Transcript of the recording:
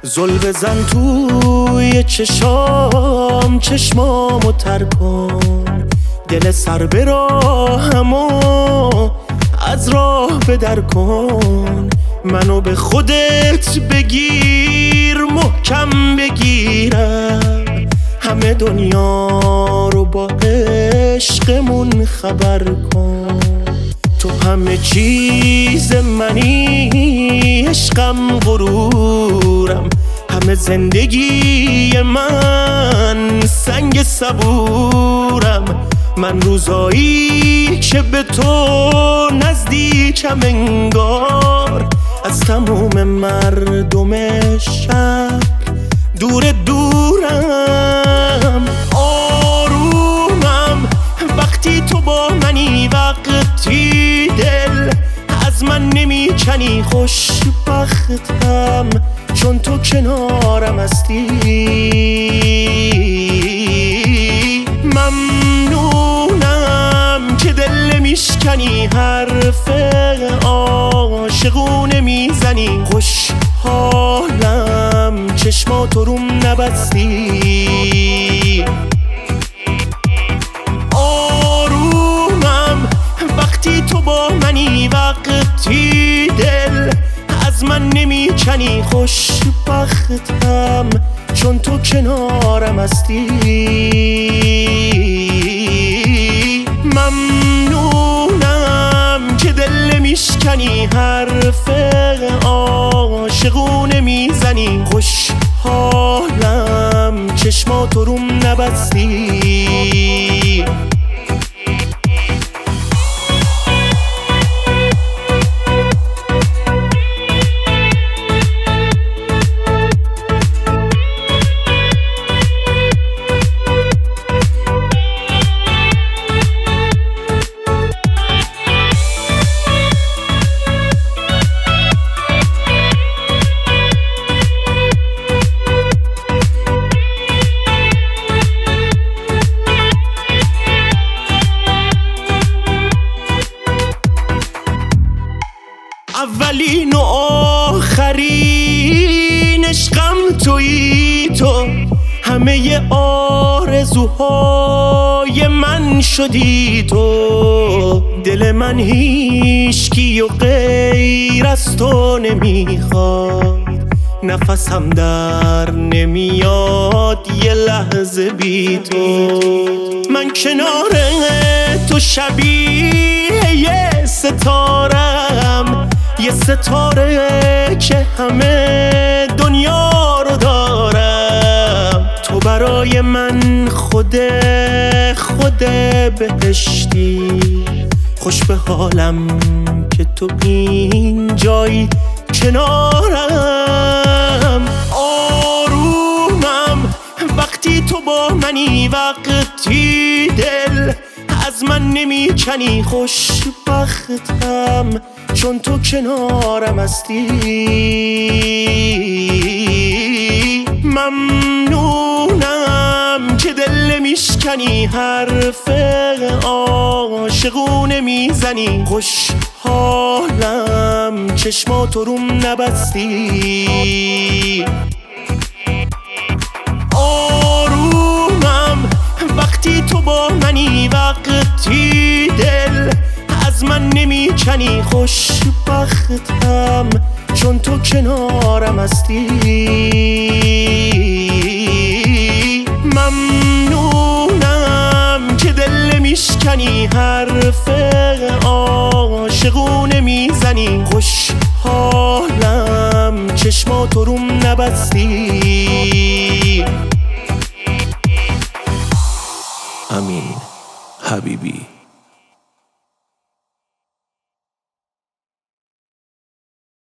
زل بزن توی چشمامو تر کن، دل سر به راهمو از راه بدر کن. منو به خودت بگیر، محکم بگیرم، همه دنیا رو با عشقمون خبر کن. تو همه چیز منی، عشقم غرورم، همه زندگی من سنگ صبورم. من روزایی که به تو نزدیکم انگار، از تموم مردم شهر دور دورم. آرومم وقتی تو با منی، وقتی دل از من نمیکنی. خوشبختم چون تو کنارم هستی. ممنونم که دل نمیشکنی، حرف عاشقونه میزنی. خوشحالم چشماتو روم نبستی. آرومم وقتی تو با منی، وقتی دل از من نمیکنی. خوشبختم چون تو کنارم هستی. ممنونم که دل نمیشکنی، حرف عاشقونه میزنی. خوشحالم چشماتو روم نبستی. اولین و آخرین عشقم تویی تو، همه آرزوهای من شدی تو. دل من هیچکی و غیر از تو نمیخواد، نفسم در نمیاد یه لحظه بی تو. من کنار تو شبیه یه ستارم، یه ستاره که همه دنیا رو دارم. تو برای من خود بهشتی، خوش به حالم که تو اینجایی کنارم. آرومم وقتی تو با منی، وقتی دل از من نمیکنی. خوشبختم چون تو کنارم هستی. ممنونم که دل نمیشکنی، حرف عاشقونه میزنی. خوشحالم چشماتو روم نبستی. آرومم وقتی تو با منی، وقتی دل از من نمیکنی. خوشبختم چون تو کنارم هستی. ممنونم که دل نمیشکنی، حرف عاشقونه میزنی. خوشحالم چشماتو روم نبستی.